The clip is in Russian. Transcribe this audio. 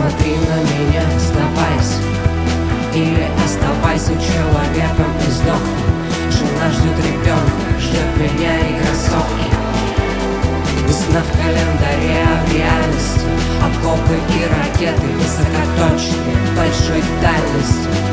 Смотри на меня, оставайся, или оставайся человеком и сдохни. Жена ждет ребенка, ждет меня и кроссовки. Весна в календаре, а в реальности окопы и ракеты высокоточные, большой дальности.